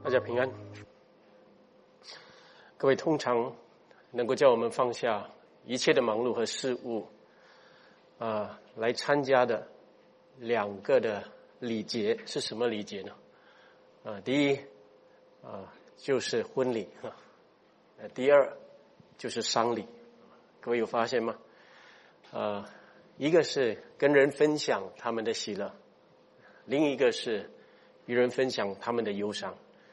大家平安。各位通常能够叫我们放下一切的忙碌和事物来参加的两个的礼节是什么礼节呢？第一就是婚礼第二就是丧礼。各位有发现吗？一个是跟人分享他们的喜乐，另一个是与人分享他们的忧伤。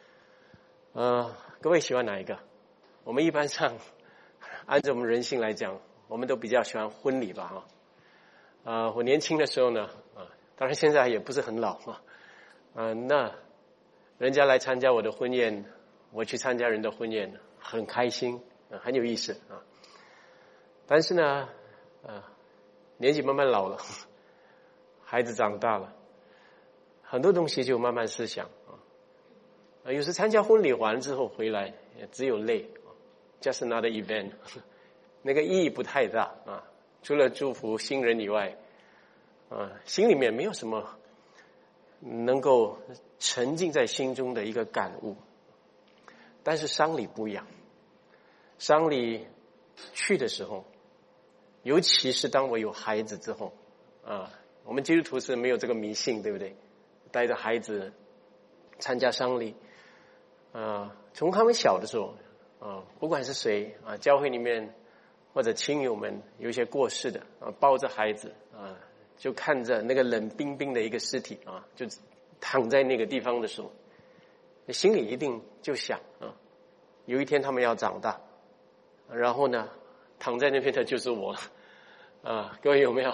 各位喜欢哪一个？我们一般上按照我们人性来讲，我们都比较喜欢婚礼吧我年轻的时候呢当然现在也不是很老那人家来参加我的婚宴，我去参加人的婚宴，很开心很有意思但是呢年纪慢慢老了，孩子长大了，很多东西就慢慢思想有时参加婚礼完之后回来也只有累，just another event 那个意义不太大除了祝福新人以外心里面没有什么能够沉浸在心中的一个感悟。但是丧礼不一样，丧礼去的时候，尤其是当我有孩子之后我们基督徒是没有这个迷信，对不对？带着孩子参加丧礼从他们小的时候不管是谁教会里面或者亲友们有一些过世的抱着孩子就看着那个冷冰冰的一个尸体就躺在那个地方的时候，心里一定就想有一天他们要长大，然后呢躺在那边的就是我各位有没有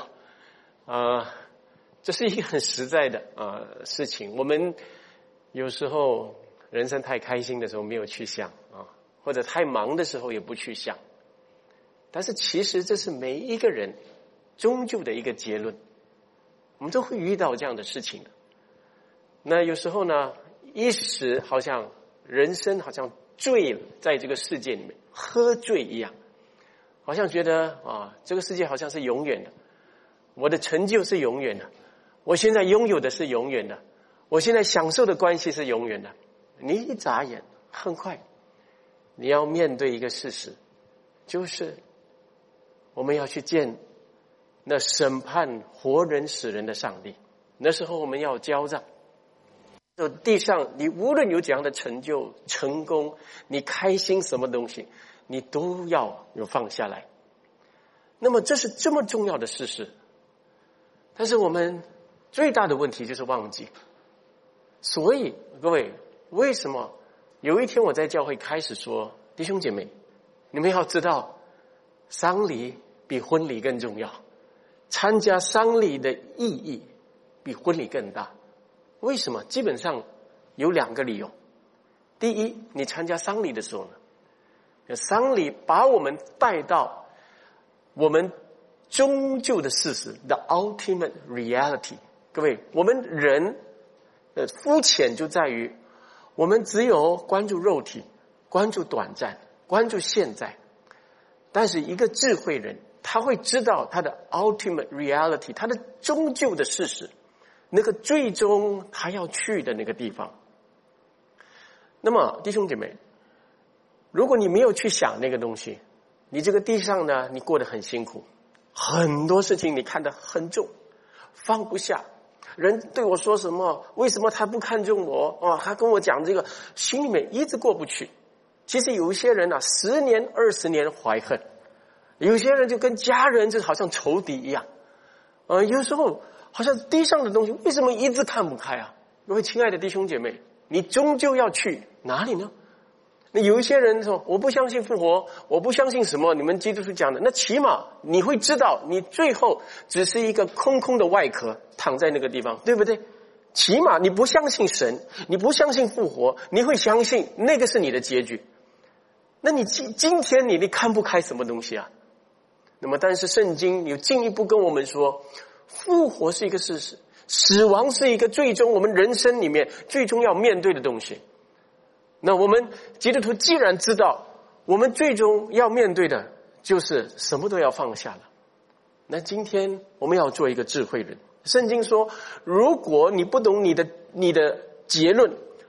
这是一个很实在的事情。我们有时候人生太开心的时候没有去想或者太忙的时候也不去想，但是其实这是每一个人终究的一个结论，我们都会遇到这样的事情的。那有时候呢一时好像人生好像醉了，在这个世界里面喝醉一样，好像觉得这个世界好像是永远的，我的成就是永远的，我现在拥有的是永远的，我现在享受的关系是永远的。你一眨眼很快你要面对一个事实，就是我们要去见那审判活人死人的上帝。那时候我们要交账，地上你无论有怎样的成就成功，你开心什么东西你都要有放下来。那么这是这么重要的事实，但是我们最大的问题就是忘记。所以各位，为什么有一天我在教会开始说，弟兄姐妹，你们要知道丧礼比婚礼更重要，参加丧礼的意义比婚礼更大。为什么？基本上有两个理由。第一，你参加丧礼的时候呢，丧礼把我们带到我们终究的事实 the ultimate reality。 各位，我们人的肤浅就在于我们只有关注肉体，关注短暂，关注现在。但是一个智慧人他会知道他的 ultimate reality， 他的终究的事实，那个最终他要去的那个地方。那么弟兄姐妹，如果你没有去想那个东西，你这个地上呢你过得很辛苦，很多事情你看得很重，放不下，人对我说什么，为什么他不看重我他跟我讲这个，心里面一直过不去。其实有一些人10年20年怀恨，有些人就跟家人就好像仇敌一样有时候好像地上的东西为什么一直看不开各位亲爱的弟兄姐妹，你终究要去哪里呢？那有一些人说我不相信复活，我不相信什么你们基督徒讲的，那起码你会知道你最后只是一个空空的外壳躺在那个地方，对不对？起码你不相信神，你不相信复活，你会相信那个是你的结局。那你今天你看不开什么东西那么但是圣经有进一步跟我们说，复活是一个事实，死亡是一个最终我们人生里面最终要面对的东西。那我们基督徒既然知道我们最终要面对的就是什么都要放下了，那今天我们要做一个智慧人。圣经说，如果你不懂你的结论，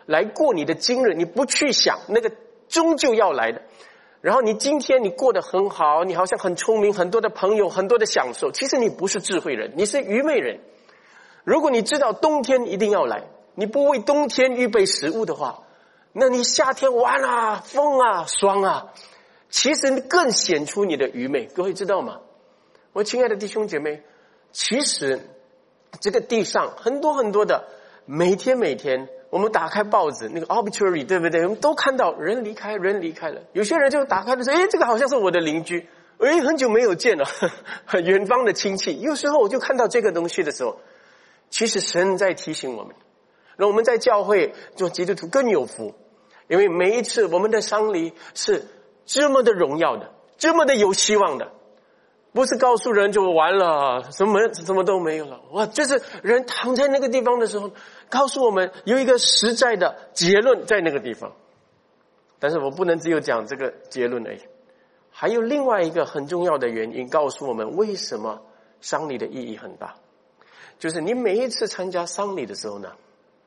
来过你的今日，你不去想那个终究要来的。然后你今天你过得很好，你好像很聪明，很多的朋友，很多的享受，其实你不是智慧人，你是愚昧人。如果你知道冬天一定要来，你不为冬天预备食物的话，那你夏天玩啊，风啊，爽啊，其实更显出你的愚昧。各位知道吗？我亲爱的弟兄姐妹，其实这个地上很多很多的，每天我们打开报纸那个 obituary， 对不对？我们都看到人离开了。有些人就打开的时候，这个好像是我的邻居，很久没有见了，远方的亲戚。有时候我就看到这个东西的时候，其实神在提醒我们，让我们在教会做基督徒更有福，因为每一次我们的丧礼是这么的荣耀的，这么的有希望的，不是告诉人就完了，什么都没有了。哇，就是人躺在那个地方的时候，告诉我们有一个实在的结论在那个地方。但是我不能只有讲这个结论而已，还有另外一个很重要的原因，告诉我们为什么丧礼的意义很大。就是你每一次参加丧礼的时候呢，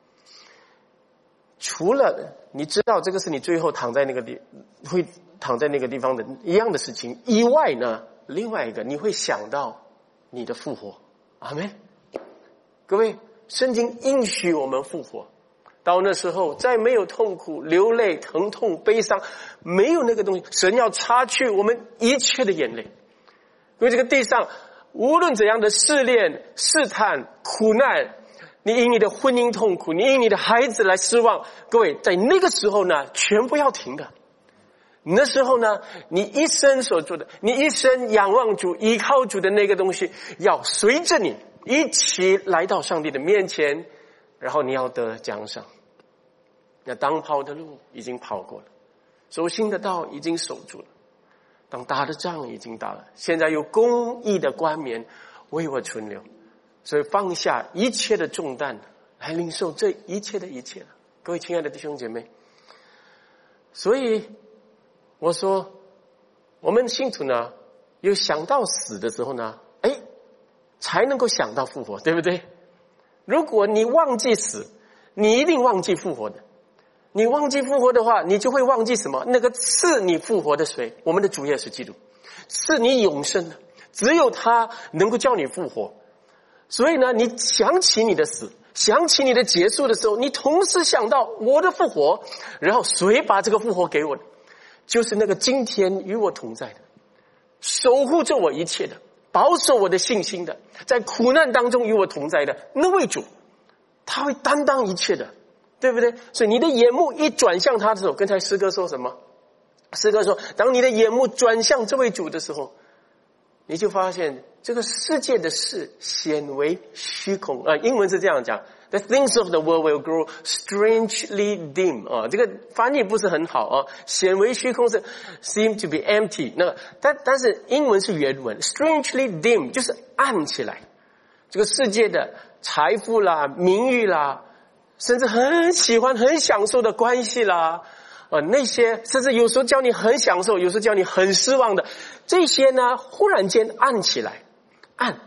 除了你知道这个是你最后会躺在那个地方的一样的事情以外呢，另外一个你会想到你的复活。阿们。各位，圣经应许我们复活，到那时候再没有痛苦、流泪、疼痛、悲伤，没有那个东西，神要擦去我们一切的眼泪。因为这个地上无论怎样的试炼、试探、苦难，你因你的婚姻痛苦，你因你的孩子来失望，各位，在那个时候呢，全部要停的。那时候呢，你一生所做的，你一生仰望主、依靠主的那个东西，要随着你一起来到上帝的面前，然后你要得奖赏。那当跑的路已经跑过了，守心的道已经守住了，当打的仗已经打了，现在有公义的冠冕为我存留，所以放下一切的重担，来领受这一切的一切了。各位亲爱的弟兄姐妹，所以我说我们信徒呢，有想到死的时候呢，才能够想到复活，对不对？如果你忘记死，你一定忘记复活的。你忘记复活的话，你就会忘记什么？那个赐你复活的谁？我们的主耶稣基督，赐你永生的，只有他能够叫你复活。所以呢，你想起你的死，想起你的结束的时候，你同时想到我的复活，然后谁把这个复活给我的？就是那个今天与我同在的，守护着我一切的，保守我的信心的，在苦难当中与我同在的那位主，他会担当一切的，对不对？所以你的眼目一转向他的时候，刚才诗歌说什么？诗歌说，当你的眼目转向这位主的时候，你就发现这个世界的事显为虚空。英文是这样讲 ，The things of the world will grow strangely dim。这个翻译不是很好啊，显为虚空是 seem to be empty。但是英文是原文 ，strangely dim 就是暗起来。这个世界的财富啦、名誉啦，甚至很喜欢、很享受的关系啦。那些甚至有时候叫你很享受，有时候叫你很失望的，这些呢，忽然间暗起来，暗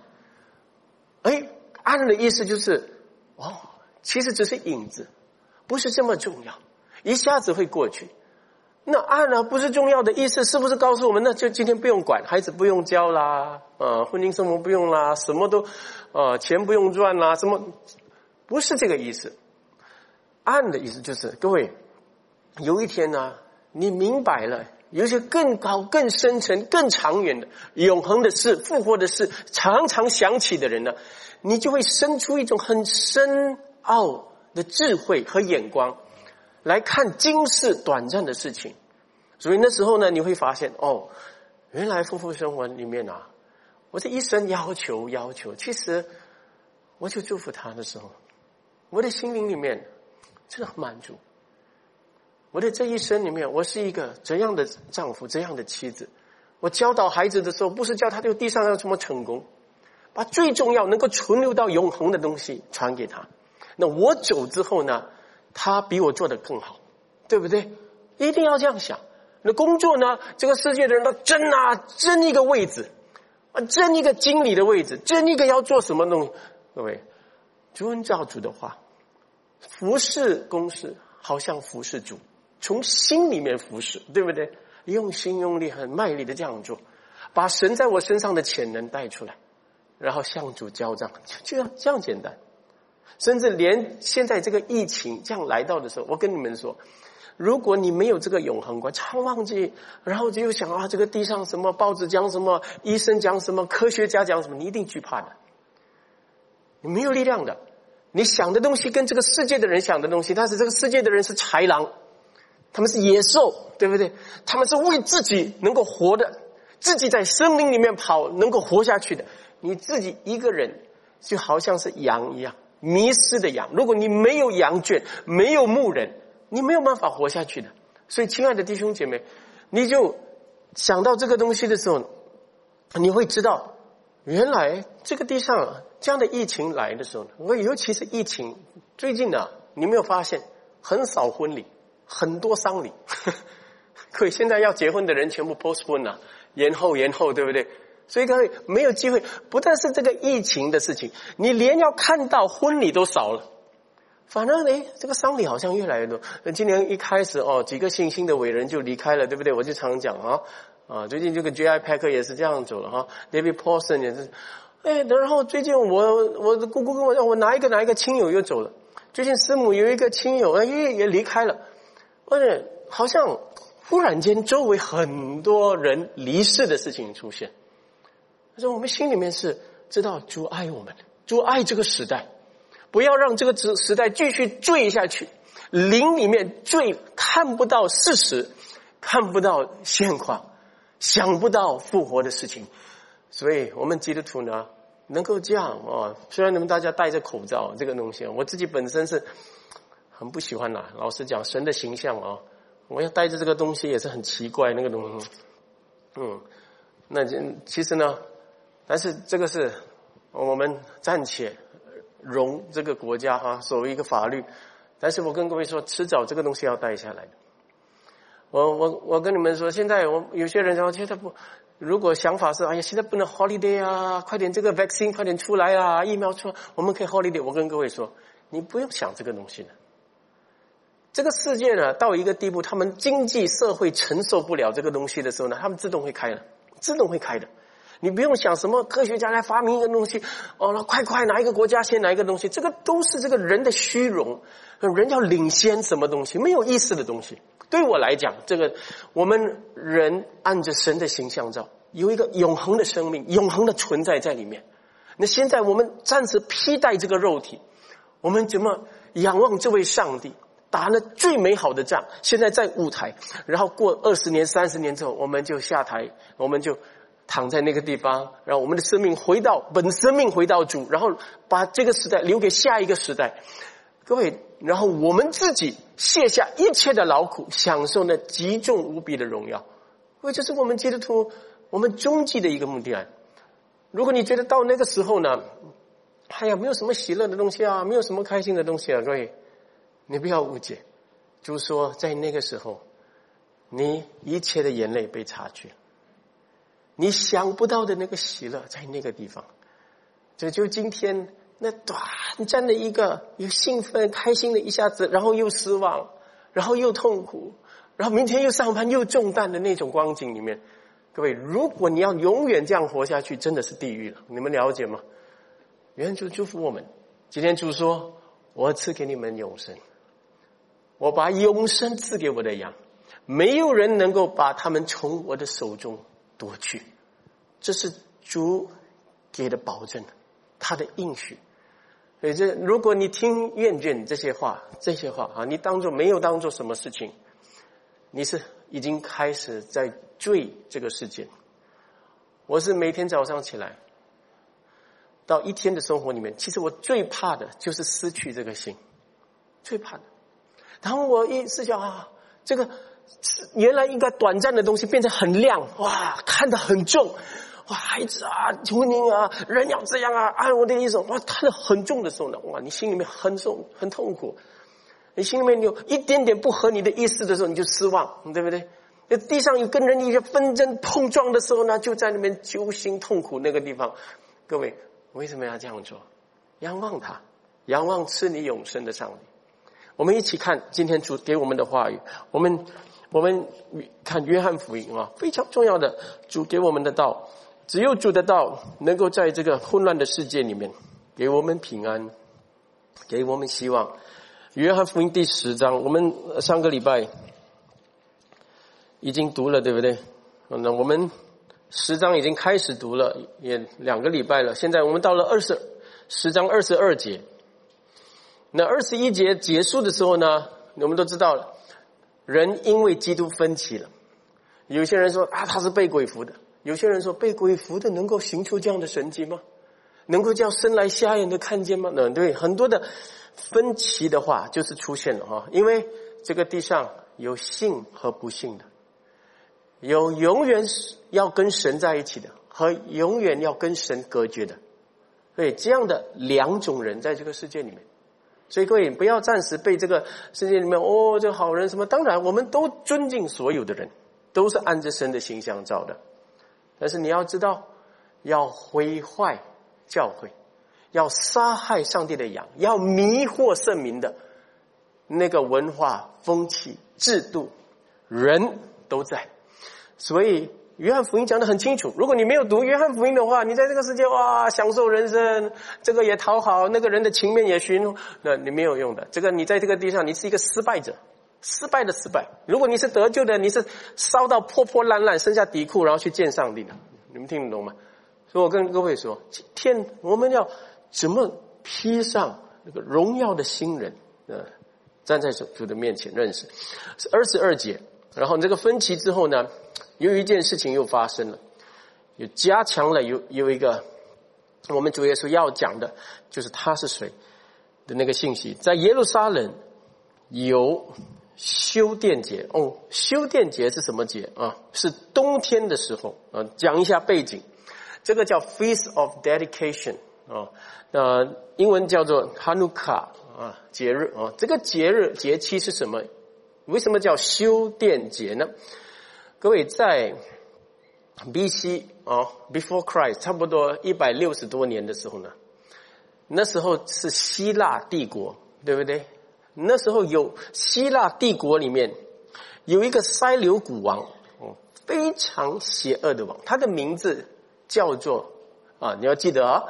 的意思就是其实只是影子，不是这么重要，一下子会过去。那暗呢，不是重要的意思，是不是告诉我们，那就今天不用管，孩子不用教啦，婚姻生活不用啦，什么都钱不用赚啦，什么？不是这个意思。暗的意思就是，各位，有一天呢，你明白了，有一些更高、更深沉、更长远的、永恒的事、复活的事，常常想起的人呢，你就会生出一种很深奥的智慧和眼光，来看今世短暂的事情。所以那时候呢，你会发现，原来夫妇生活里面啊，我这一生要求，其实我就祝福他的时候，我的心灵里面真的很满足。我的这一生里面，我是一个怎样的丈夫，怎样的妻子。我教导孩子的时候，不是教他这个地上要怎么成功，把最重要能够存留到永恒的东西传给他。那我走之后呢，他比我做得更好，对不对？一定要这样想。那工作呢，这个世界的人都争一个位置，争一个经理的位置，争一个要做什么东西。各位，遵照主的话，服侍公事， 好像服侍主，从心里面服侍，对不对？用心用力很卖力的这样做，把神在我身上的潜能带出来，然后向主交账，就这样简单。甚至连现在这个疫情这样来到的时候，我跟你们说，如果你没有这个永恒观，常忘记，然后就想啊，这个地上什么报纸讲什么，医生讲什么，科学家讲什么，你一定惧怕的，你没有力量的。你想的东西跟这个世界的人想的东西，但是这个世界的人是豺狼，他们是野兽，对不对？他们是为自己能够活的，自己在生命里面跑，能够活下去的。你自己一个人就好像是羊一样，迷失的羊。如果你没有羊圈，没有牧人，你没有办法活下去的。所以亲爱的弟兄姐妹，你就想到这个东西的时候，你会知道原来这个地上这样的疫情来的时候，尤其是疫情最近啊，你没有发现很少婚礼，很多丧礼可以现在要结婚的人全部 postpone 了，延后，对不对？所以各位没有机会，不但是这个疫情的事情，你连要看到婚礼都少了。反而呢，这个丧礼好像越来越多。今年一开始几个新兴的伟人就离开了，对不对？我就常讲最近这个 J.I. Packer 也是这样走了David Paulson 也是。然后最近我的姑姑跟我讲，我哪一个亲友又走了。最近师母有一个亲友也离开了，而且好像忽然间周围很多人离世的事情出现。但是我们心里面是知道主爱我们，主爱这个时代，不要让这个时代继续坠下去，灵里面坠，看不到事实，看不到现况，想不到复活的事情。所以我们基督徒呢能够这样虽然你们大家戴着口罩这个东西，我自己本身是很不喜欢老实讲神的形象我要带着这个东西也是很奇怪那个东西。那其实呢，但是这个是我们暂且容这个国家作为一个法律，但是我跟各位说，迟早这个东西要带下来的。我跟你们说，现在有些人说现在不，如果想法是现在不能 holiday 快点这个 vaccine 快点出来疫苗出来，我们可以 holiday。我跟各位说，你不用想这个东西的。这个世界呢，到一个地步，他们经济社会承受不了这个东西的时候呢，他们自动会开的。你不用想什么科学家来发明一个东西快哪一个国家先哪一个东西，这个都是这个人的虚荣，人要领先什么东西，没有意思的东西。对我来讲，这个我们人按着神的形象造，有一个永恒的生命，永恒的存在在里面。那现在我们暂时披戴这个肉体，我们怎么仰望这位上帝，打了最美好的仗，现在在舞台，然后过20年30年之后，我们就下台，我们就躺在那个地方，然后我们的生命本生命回到主，然后把这个时代留给下一个时代。各位，然后我们自己卸下一切的劳苦，享受那极重无比的荣耀。这是我们基督徒我们终极的一个目的。如果你觉得到那个时候呢，没有什么喜乐的东西没有什么开心的东西各位你不要误解，就是说在那个时候，你一切的眼泪被擦去，你想不到的那个喜乐在那个地方。这就今天那短暂的一个有兴奋开心的一下子，然后又失望，然后又痛苦，然后明天又上班又重担的那种光景里面，各位，如果你要永远这样活下去，真的是地狱了，你们了解吗？愿主祝福我们。今天主说，我赐给你们永生，我把永生赐给我的羊，没有人能够把他们从我的手中夺去。这是主给的保证，他的应许。所以如果你听厌倦这些话你当作没有当作什么事情，你是已经开始在追这个世界。我是每天早上起来到一天的生活里面，其实我最怕的就是失去这个心，最怕的。然后我一思想这个原来应该短暂的东西变成很亮，看得很重，孩子婚姻人要这样按我的意思，看得很重的时候呢，你心里面很重很痛苦。你心里面有一点点不合你的意思的时候，你就失望，对不对？地上有跟人一些纷争碰撞的时候呢，就在那边揪心痛苦那个地方。各位为什么要这样做？仰望他，仰望赐你永生的上帝。 我们一起看今天主给我们的话语。我们看约翰福音啊，非常重要的主给我们的道。只有主的道能够在这个混乱的世界里面给我们平安，给我们希望。约翰福音第10章，我们上个礼拜已经读了，对不对？那我们10章已经开始读了，也2个礼拜了。现在我们到了10章22节。那21节结束的时候呢，我们都知道了，人因为基督分歧了。有些人说他是被鬼附的，有些人说被鬼附的能够行出这样的神迹吗？能够叫生来瞎眼的看见吗？对，很多的分歧的话就是出现了因为这个地上有信和不信的，有永远要跟神在一起的和永远要跟神隔绝的。所以这样的2种人在这个世界里面。所以各位不要暂时被这个世界里面这个好人什么，当然我们都尊敬所有的人，都是按着神的形象造的。但是你要知道，要毁坏教会，要杀害上帝的羊，要迷惑圣民的那个文化风气制度，人都在。所以约翰福音讲得很清楚，如果你没有读约翰福音的话，你在这个世界享受人生，这个也讨好，那个人的情面也寻，那你没有用的。这个你在这个地上你是一个失败者，失败的失败。如果你是得救的，你是烧到破破烂烂，剩下底裤然后去见上帝的。你们听得懂吗？所以我跟各位说，今天我们要怎么披上那个荣耀的新人，站在主的面前认识。22节，然后这个分歧之后呢，有一件事情又发生了，又加强了有一个我们主耶稣要讲的，就是他是谁的那个信息。在耶路撒冷有修殿节。修殿节是什么节啊？是冬天的时候啊。讲一下背景，这个叫 Feast of Dedication 英文叫做 Hanukkah 节日啊。这个节期是什么？为什么叫修殿节呢？各位在 BC Before Christ 差不多160多年的时候呢，那时候是希腊帝国，对不对？那时候有希腊帝国里面有一个塞琉古王，非常邪恶的王，他的名字叫做你要记得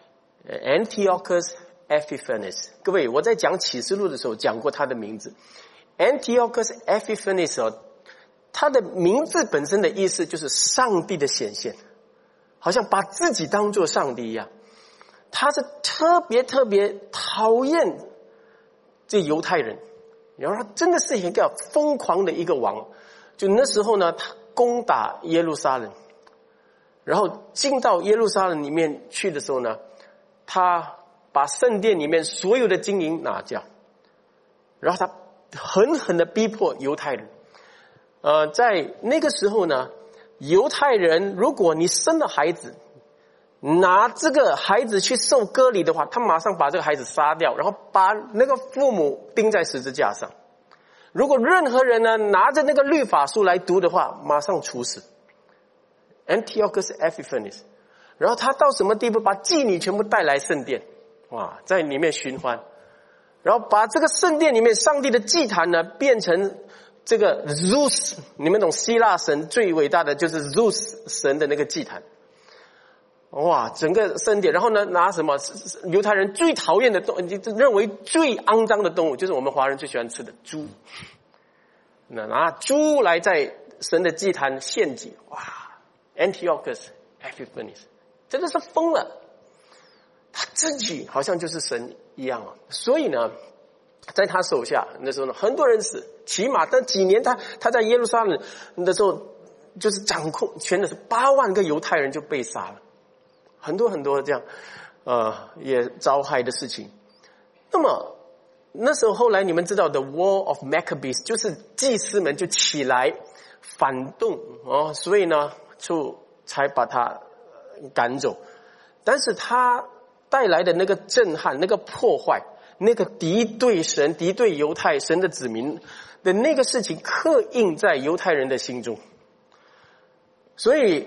Antiochus Epiphanes。各位，我在讲启示录的时候讲过他的名字 Antiochus Epiphanes。他的名字本身的意思就是上帝的显现，好像把自己当作上帝一样。他是特别讨厌这犹太人，然后他真的是一个疯狂的一个王。就那时候呢，他攻打耶路撒冷，然后进到耶路撒冷里面去的时候呢，他把圣殿里面所有的金银拿掉，然后他狠狠的逼迫犹太人。在那个时候呢，犹太人如果你生了孩子，拿这个孩子去受割礼的话，他马上把这个孩子杀掉，然后把那个父母钉在十字架上。如果任何人呢拿着那个律法书来读的话，马上处死。Antiochus Epiphanes。然后他到什么地步？把妓女全部带来圣殿，在里面寻欢，然后把这个圣殿里面上帝的祭坛呢变成这个 Zeus， 你们懂希腊神最伟大的就是 Zeus 神的那个祭坛。整个圣殿，然后呢拿什么犹太人最讨厌的动物，认为最肮脏的动物，就是我们华人最喜欢吃的猪。拿猪来在神的祭坛献祭。Antiochus Epiphanes 真的是疯了，他自己好像就是神一样所以呢在他手下那时候呢，很多人死，起码但几年他在耶路撒冷的时候，就是掌控权的是8万个犹太人就被杀了，很多这样也遭害的事情。那么那时候后来你们知道的 War of Maccabees， 就是祭司们就起来反动所以呢就才把他赶走。但是他带来的那个震撼，那个破坏，那个敌对神、敌对犹太神的子民的那个事情刻印在犹太人的心中。所以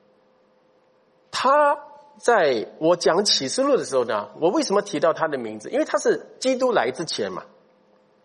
他在我讲启示录的时候呢，我为什么提到他的名字？因为他是基督来之前嘛，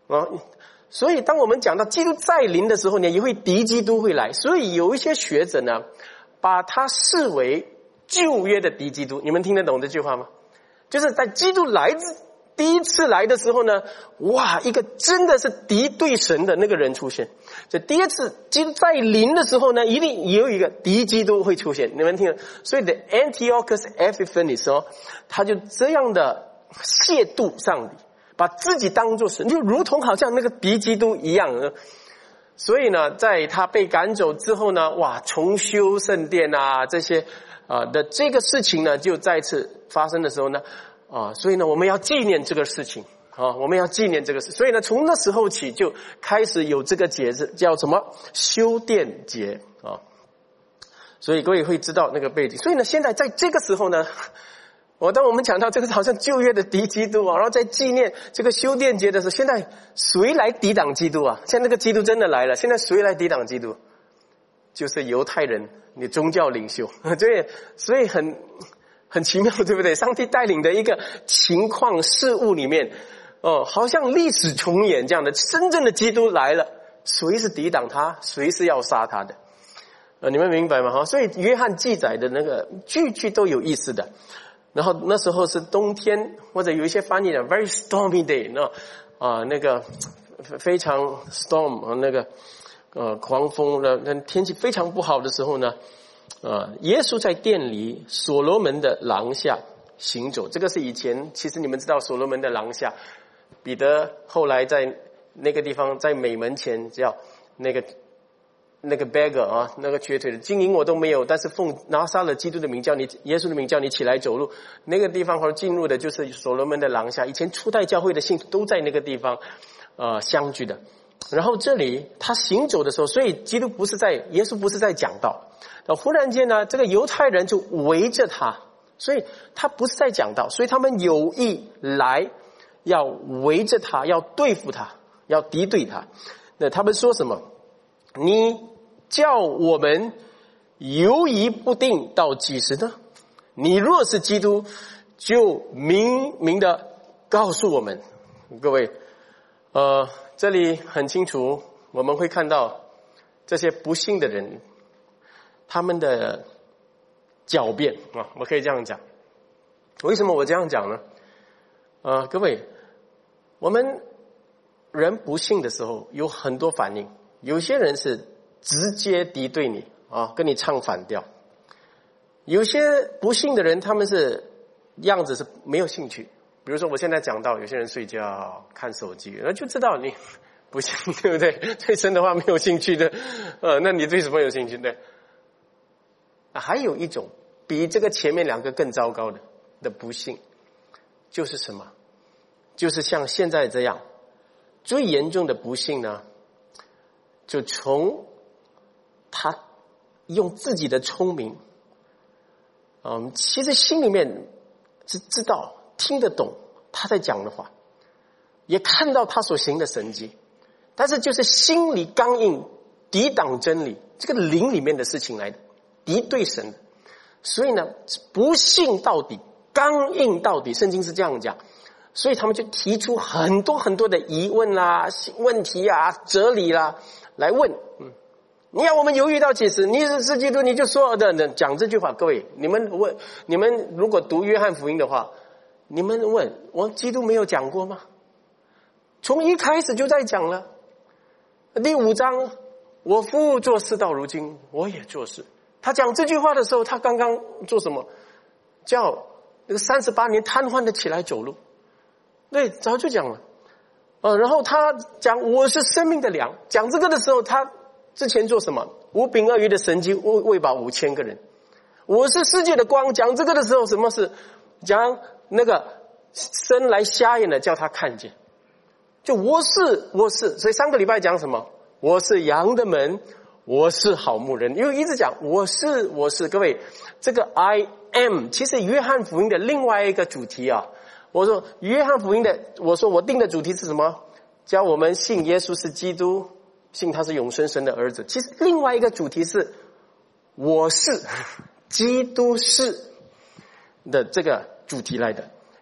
所以当我们讲到基督再临的时候呢，也会敌基督会来。所以有一些学者呢，把它视为旧约的敌基督。你们听得懂这句话吗？就是在基督第一次来的时候呢，哇，一个真的是敌对神的那个人出现。就第二次基督再临的时候呢，一定也有一个敌基督会出现。你们听了，所以的 Antiochus Epiphanes 他就这样的亵渎上帝，把自己当作神，就如同好像那个敌基督一样。所以呢，在他被赶走之后呢，哇，重修圣殿啊，这些的这个事情呢，就再次发生的时候呢，所以呢，我们要纪念这个事情我们要纪念这个事。所以呢，从那时候起就开始有这个节日，叫什么修殿节所以各位会知道那个背景。所以呢，现在在这个时候呢，当我们讲到这个好像旧约的敌基督然后在纪念这个修殿节的时候，现在谁来抵挡基督啊？现在那个基督真的来了，现在谁来抵挡基督？就是犹太人，你宗教领袖。所以很奇妙，对不对？上帝带领的一个情况事物里面好像历史重演这样的，真正的基督来了，谁是抵挡他，谁是要杀他的你们明白吗？所以约翰记载的那个句句都有意思的。然后那时候是冬天，或者有一些翻译的 very stormy day 那个非常 storm 那个狂风的天气非常不好的时候呢，耶稣在殿里所罗门的廊下行走。这个是以前，其实你们知道所罗门的廊下，彼得后来在那个地方，在美门前叫那个 beggar 那个瘸腿的，金银我都没有，但是奉拿撒勒基督的名叫你，耶稣的名叫你起来走路。那个地方或者进入的就是所罗门的廊下，以前初代教会的信徒都在那个地方相聚的。然后这里他行走的时候，所以耶稣不是在讲道，忽然间呢，这个犹太人就围着他，所以他不是在讲道，所以他们有意来要围着他，要对付他，要敌对他。那他们说什么？你叫我们犹疑不定到几时呢？你若是基督，就明明的告诉我们。各位这里很清楚，我们会看到这些不信的人他们的狡辩我可以这样讲。为什么我这样讲呢？各位，我们人不信的时候有很多反应，有些人是直接敌对你跟你唱反调，有些不信的人他们是样子是没有兴趣。比如说我现在讲到有些人睡觉看手机，那就知道你不信，对不对？对神的话没有兴趣的那你对什么有兴趣的？还有一种比这个前面两个更糟糕的不信，就是什么？就是像现在这样最严重的不信呢，就从他用自己的聪明其实心里面是知道听得懂他在讲的话，也看到他所行的神迹，但是就是心里刚硬，抵挡真理，这个灵里面的事情来的，敌对神的。所以呢，不信到底，刚硬到底，圣经是这样讲。所以他们就提出很多很多的疑问啦、问题哲理啦来问你要我们犹豫到几时？你是基督你就说讲这句话。各位，你们如果读约翰福音的话，你们问我基督没有讲过吗？从一开始就在讲了。第5章，我父做事到如今，我也做事。他讲这句话的时候，他刚刚做什么？叫那个38年瘫痪的起来走路。对，早就讲了。然后他讲我是生命的粮，讲这个的时候，他之前做什么？5饼2鱼的神迹喂饱5000个人。我是世界的光，讲这个的时候，什么是讲那个生来瞎眼的叫他看见。就我是，所以上个礼拜讲什么？我是羊的门，我是好牧人，因为一直讲我是。各位，这个 I am 其实约翰福音的另外一个主题我说约翰福音的，我说我定的主题是什么？叫我们信耶稣是基督，信他是永生神的儿子。其实另外一个主题是我是基督是的这个主题来的。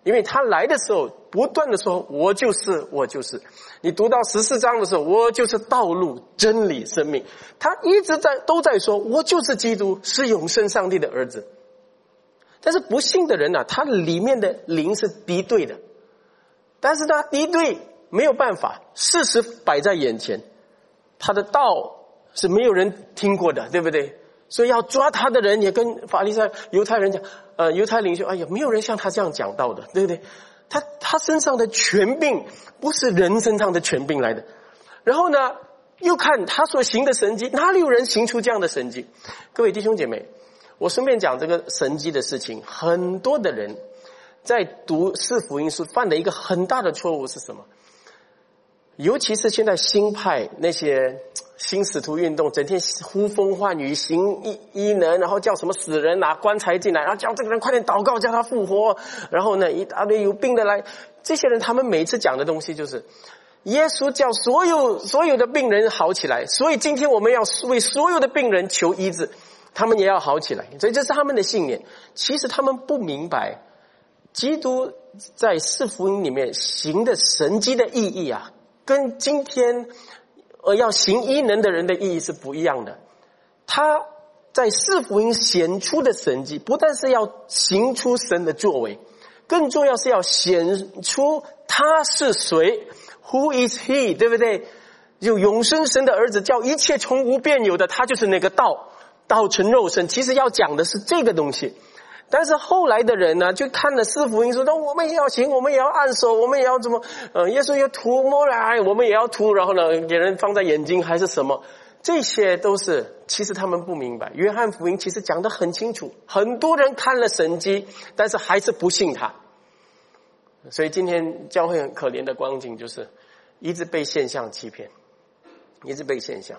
因为他来的时候不断的说我就是我就是。你读到14章的时候，我就是道路真理生命，他一直都在说我就是基督，是永生上帝的儿子。但是不信的人啊，他里面的灵是敌对的，但是他敌对没有办法，事实摆在眼前，他的道是没有人听过的，对不对？所以要抓他的人也跟法利赛犹太人讲，犹太领袖，哎呀，没有人像他这样讲道的，对不对？他身上的权柄不是人身上的权柄来的。然后呢，又看他所行的神迹，哪里有人行出这样的神迹？各位弟兄姐妹，我顺便讲这个神迹的事情，很多的人在读四福音书犯的一个很大的错误是什么？尤其是现在新派那些新使徒运动，整天呼风唤雨行异能，然后叫什么死人拿棺材进来，然后叫这个人快点祷告叫他复活，然后呢一大堆有病的来，这些人他们每次讲的东西就是耶稣叫所有的病人好起来，所以今天我们要为所有的病人求医治，他们也要好起来，所以这是他们的信念。其实他们不明白基督在四福音里面行的神迹的意义啊，跟今天要行异能的人的意义是不一样的。他在四福音显出的神迹，不但是要行出神的作为，更重要是要显出他是谁， Who is he， 对不对？有永生神的儿子，叫一切从无变有的，他就是那个道成肉身。其实要讲的是这个东西。但是后来的人呢，就看了四福音说，那我们也要行，我们也要按手，我们也要怎么耶稣要涂抹来，我们也要涂，然后呢给人放在眼睛还是什么，这些都是其实他们不明白。约翰福音其实讲得很清楚，很多人看了神迹，但是还是不信他。所以今天教会很可怜的光景就是一直被现象欺骗，一直被现象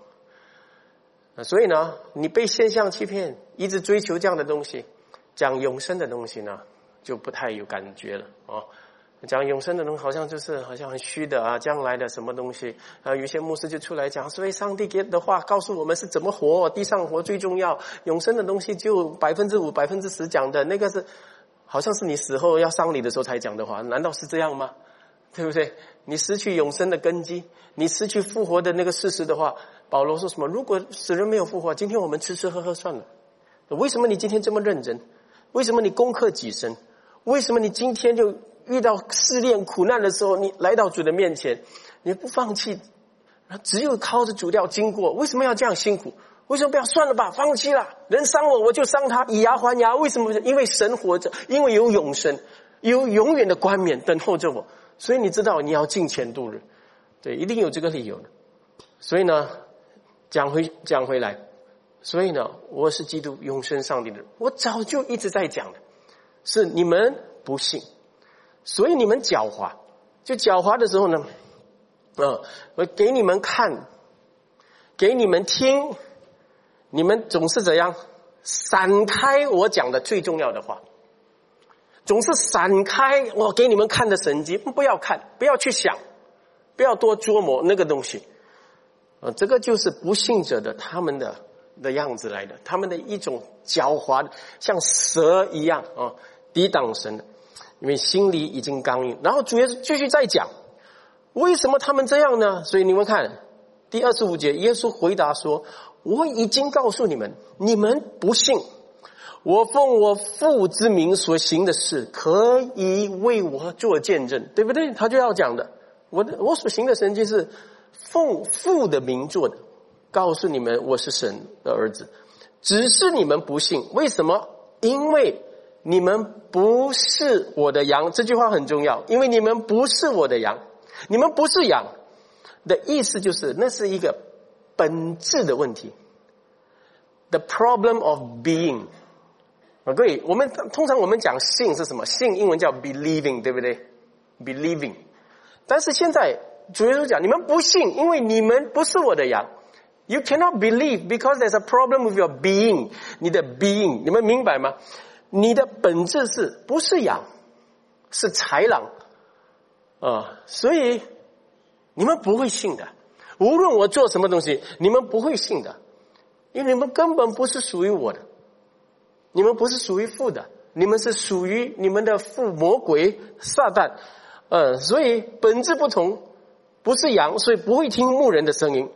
所以呢你被现象欺骗，一直追求这样的东西，讲永生的东西呢就不太有感觉了讲永生的东西好像很虚的啊，将来的什么东西有些牧师就出来讲，所以上帝给的话告诉我们是怎么活，地上活最重要，永生的东西就 5% 10% 讲的那个是好像是你死后要丧礼的时候才讲的话，难道是这样吗？对不对？你失去永生的根基，你失去复活的那个事实的话，保罗说什么？如果死人没有复活，今天我们吃吃喝喝算了。为什么你今天这么认真？为什么你攻克己身？为什么你今天就遇到试炼苦难的时候，你来到主的面前，你不放弃，只有靠着主要经过？为什么要这样辛苦？为什么不要算了吧，放弃了，人伤我就伤他，以牙还牙？为什么？因为神活着，因为有永生，有永远的冠冕等候着我，所以你知道你要敬虔度日，对，一定有这个理由的。所以呢讲回来，所以呢我是基督永生上帝的人，我早就一直在讲的，是你们不信，所以你们狡猾。就狡猾的时候呢我给你们看，给你们听，你们总是怎样闪开我讲的最重要的话，总是闪开我给你们看的神迹，不要看，不要去想，不要多琢磨那个东西这个就是不信者的他们的样子来的，他们的一种狡猾，像蛇一样抵挡神的，因为心里已经刚硬。然后主耶稣继续再讲为什么他们这样呢？所以你们看第25节，耶稣回答说，我已经告诉你们，你们不信，我奉我父之名所行的事，可以为我做见证，对不对？他就要讲的，我所行的神迹是奉父的名做的，告诉你们我是神的儿子，只是你们不信。为什么？因为你们不是我的羊。这句话很重要，因为你们不是我的羊。你们不是羊的意思就是那是一个本质的问题， The problem of being。 各位，通常我们讲信是什么？信英文叫 believing， 对不对？ believing。 但是现在主耶稣讲，你们不信，因为你们不是我的羊。 You cannot believe because there's a problem with your being。 你的 being， 你们明白吗？你的本质是不是羊，是豺狼所以你们不会信的。无论我做什么东西，你们不会信的，因为你们根本不是属于我的，你们不是属于父的， 你们是属于你们的父魔鬼撒旦，所以本质不同，不是羊，所以不会听牧人的声音，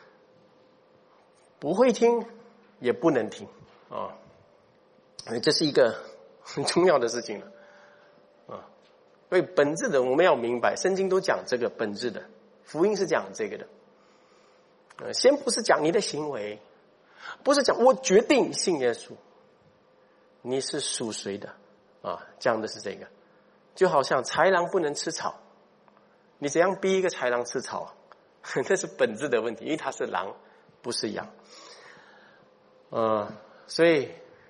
不会听也不能听啊，这是一个很重要的事情了啊。所以本质的我们要明白，圣经都讲这个本质的，福音是讲这个的。先不是讲你的行为，不是讲我决定信耶稣，你是属谁的啊？讲的是这个，就好像豺狼不能吃草，你怎样逼一个豺狼吃草啊？这是本质的问题，因为它是狼，不是羊。所以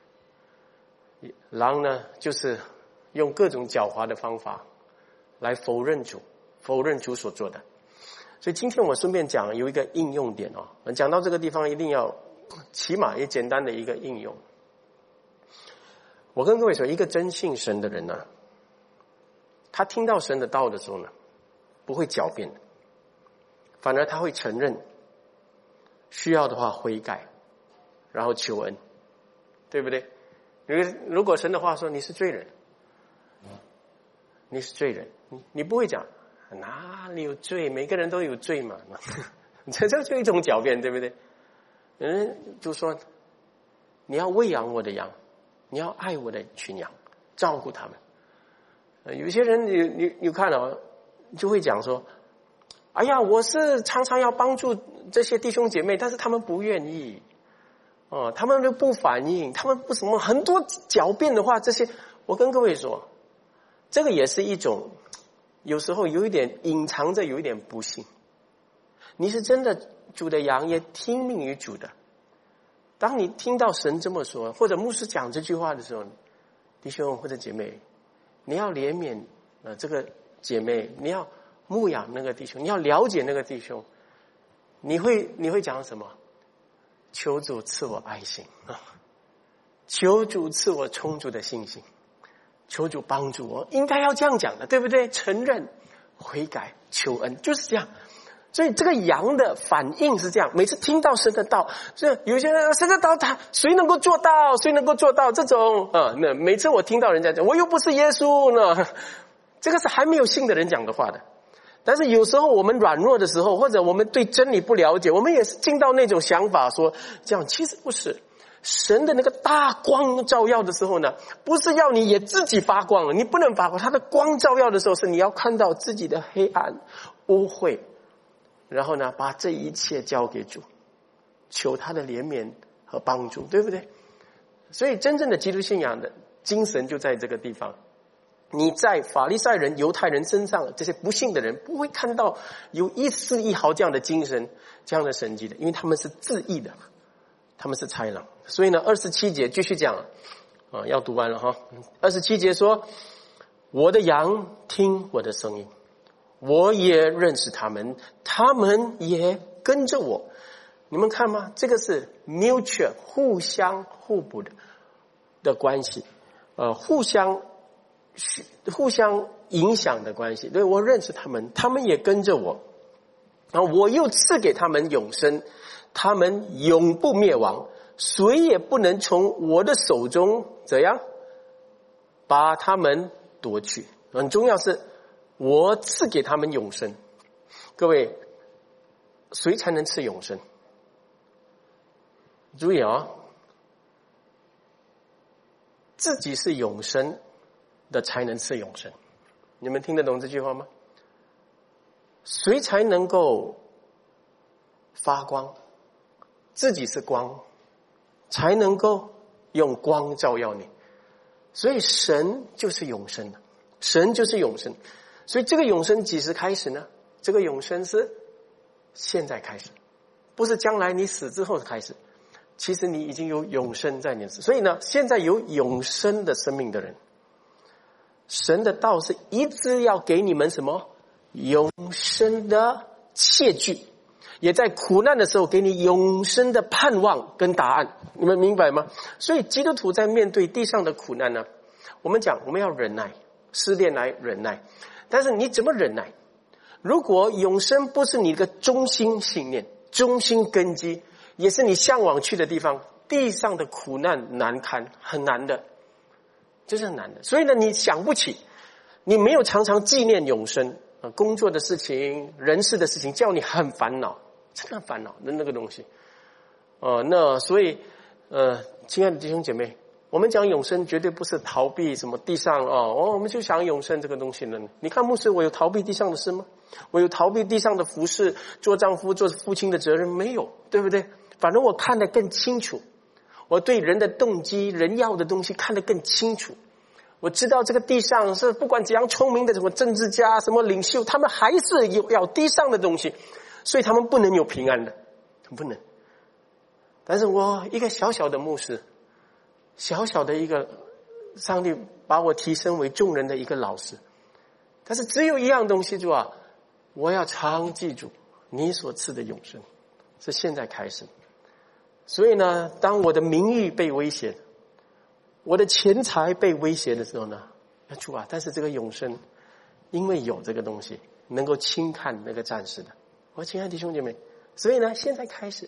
狼呢，就是用各种狡猾的方法来否认主所做的。所以今天我顺便讲有一个应用点哦，讲到这个地方一定要起码也简单的一个应用。我跟各位说，一个真信神的人呢，他听到神的道的时候呢，不会狡辩的，反而他会承认，需要的话悔改，然后求恩，对不对？如果神的话说你是罪人，你是罪人，你不会讲哪里有罪，每个人都有罪嘛，这就一种狡辩，对不对？就说你要喂养我的羊，你要爱我的群羊，照顾他们。有些人你看了就会讲说，哎呀，我是常常要帮助这些弟兄姐妹，但是他们不愿意，他们就不反应，他们不什么很多狡辩的话，这些我跟各位说，这个也是一种有时候有一点隐藏着有一点不幸。你是真的主的羊，也听命于主的。当你听到神这么说，或者牧师讲这句话的时候，弟兄或者姐妹，你要怜悯这个姐妹，你要牧养那个弟兄，你要了解那个弟兄，你会讲什么？求主赐我爱心啊，求主赐我充足的信心，求主帮助我，应该要这样讲的，对不对？承认、悔改、求恩，就是这样。所以这个羊的反应是这样，每次听到神的道，所以有些人神的道谁能够做到？谁能够做到这种那每次我听到人家讲，我又不是耶稣呢，这个是还没有信的人讲的话的。但是有时候我们软弱的时候，或者我们对真理不了解，我们也是进到那种想法说，这样其实不是。神的那个大光照耀的时候呢，不是要你也自己发光了，你不能发光。他的光照耀的时候，是你要看到自己的黑暗、污秽，然后呢，把这一切交给主，求他的怜悯和帮助，对不对？所以真正的基督信仰的精神就在这个地方。你在法利赛人、犹太人身上，这些不信的人不会看到有一丝一毫这样的精神、这样的神迹的，因为他们是自义的，他们是豺狼。所以呢，27节继续讲要读完了哈。27节说，我的羊听我的声音，我也认识他们，他们也跟着我。你们看吗？这个是 mutual 互相互补的关系，互相影响的关系。对，我认识他们，他们也跟着我，然后我又赐给他们永生，他们永不灭亡，谁也不能从我的手中怎样把他们夺去。很重要是我赐给他们永生。各位，谁才能赐永生？注意自己是永生的才能赐永生。你们听得懂这句话吗？谁才能够发光？自己是光，才能够用光照耀你。所以神就是永生的，神就是永生。所以这个永生几时开始呢？这个永生是现在开始，不是将来你死之后开始。其实你已经有永生在你。所以呢，现在有永生的生命的人，神的道是一直要给你们什么？永生的切据，也在苦难的时候给你永生的盼望跟答案。你们明白吗？所以基督徒在面对地上的苦难呢，我们讲我们要忍耐，试炼来忍耐。但是你怎么忍耐？如果永生不是你的中心信念、中心根基，也是你向往去的地方，地上的苦难难堪，很难的。 这是很难的。所以呢，你想不起，你没有常常纪念永生工作的事情、人事的事情，叫你很烦恼，真的很烦恼的那个东西。那所以亲爱的弟兄姐妹，我们讲永生绝对不是逃避什么地上我们就想永生这个东西呢。你看牧师，我有逃避地上的事吗？我有逃避地上的服事、做丈夫、做父亲的责任没有？对不对？反正我看得更清楚，我对人的动机、人要的东西看得更清楚。我知道这个地上是不管怎样聪明的什么政治家、什么领袖，他们还是有要地上的东西，所以他们不能有平安的，不能。但是我一个小小的牧师，小小的一个上帝把我提升为众人的一个老师，但是只有一样东西，就我要常记住你所赐的永生是现在开始。所以呢，当我的名誉被威胁，我的钱财被威胁的时候呢，要主但是这个永生因为有这个东西能够轻看那个暂时的。我亲爱的弟兄姐妹，所以呢现在开始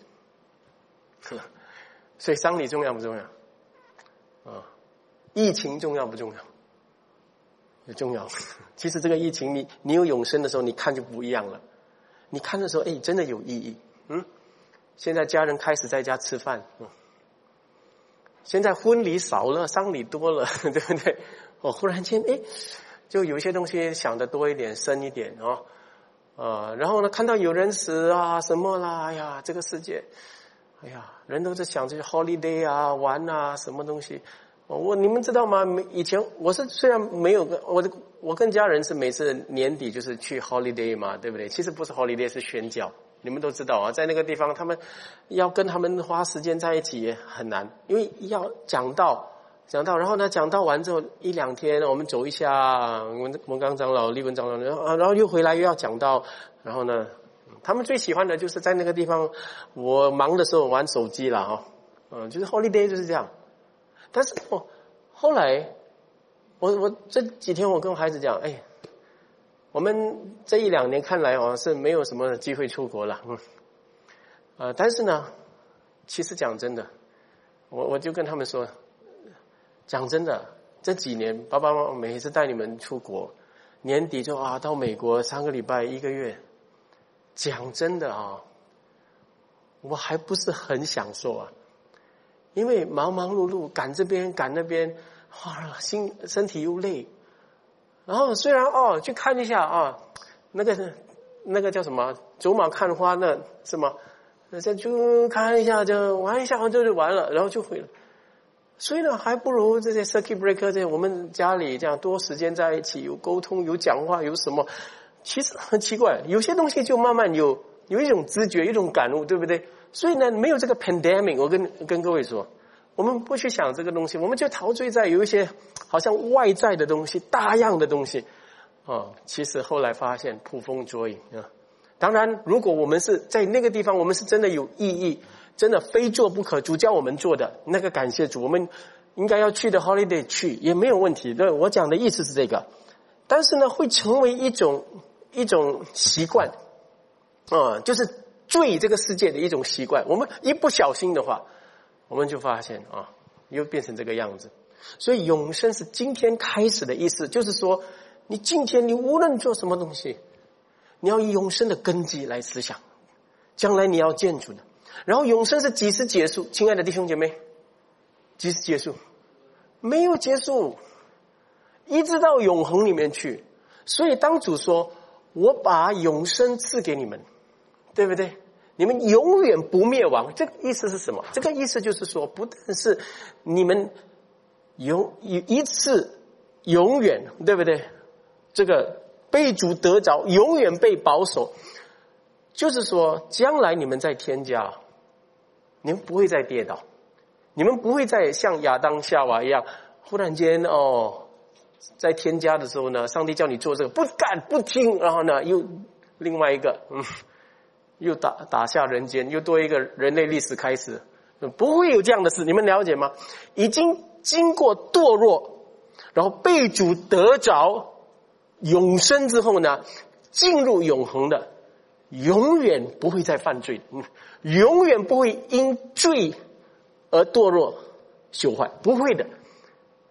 所以丧礼重要不重要疫情重要不重要？也重要。其实这个疫情你有永生的时候，你看就不一样了。你看的时候真的有意义。现在家人开始在家吃饭，现在婚礼少了，丧礼多了，对不对？忽然间就有些东西想得多一点、深一点然后呢，看到有人死什么啦，这个世界，人都在想这些 holiday 玩什么东西。你们知道吗？以前我是虽然没有我跟家人是每次年底就是去 holiday 嘛，对不对？其实不是 holiday， 是宣教。你们都知道在那个地方他们要跟他们花时间在一起也很难，因为要讲道，然后呢讲道完之后一两天我们走一下，我们刚长老、立文长老，然后又回来又要讲道，然后呢他们最喜欢的就是在那个地方我忙的时候玩手机了就是 holiday 就是这样。但是后来我这几天我跟孩子讲，我们这一两年看来是没有什么机会出国了，但是呢，其实讲真的，我就跟他们说，讲真的，这几年爸爸妈妈每一次带你们出国，年底就到美国3个礼拜1个月，讲真的我还不是很享受因为忙忙碌碌赶这边赶那边，身体又累。然后虽然去看一下那个叫什么走马看花，那什么再就看一下就玩一下就完了，然后就回了。所以呢还不如这些 circuit breaker 这些我们家里这样多时间在一起，有沟通有讲话有什么。其实很奇怪，有些东西就慢慢有一种知觉，一种感悟，对不对？所以呢没有这个 pandemic， 我跟各位说，我们不去想这个东西，我们就陶醉在有一些好像外在的东西、大样的东西其实后来发现捕风捉影当然如果我们是在那个地方，我们是真的有意义，真的非做不可，主叫我们做的那个，感谢主，我们应该要去的 holiday 去也没有问题。对，我讲的意思是这个。但是呢会成为一种习惯就是罪这个世界的一种习惯，我们一不小心的话，我们就发现又变成这个样子。所以永生是今天开始的意思，就是说你今天你无论做什么东西，你要以永生的根基来思想，将来你要见主的。然后永生是几时结束？亲爱的弟兄姐妹，几时结束？没有结束，一直到永恒里面去。所以当主说我把永生赐给你们，对不对？你们永远不灭亡，这个意思是什么？这个意思就是说，不但是你们一次永远，对不对？这个被主得着，永远被保守，就是说将来你们在天家，你们不会再跌倒，你们不会再像亚当夏娃一样忽然间在天家的时候呢，上帝叫你做这个不干不听，然后呢又另外一个又打下人间，又多一个人类历史开始，不会有这样的事，你们了解吗？已经经过堕落，然后被主得着永生之后呢，进入永恒的，永远不会再犯罪，永远不会因罪而堕落朽坏，不会的，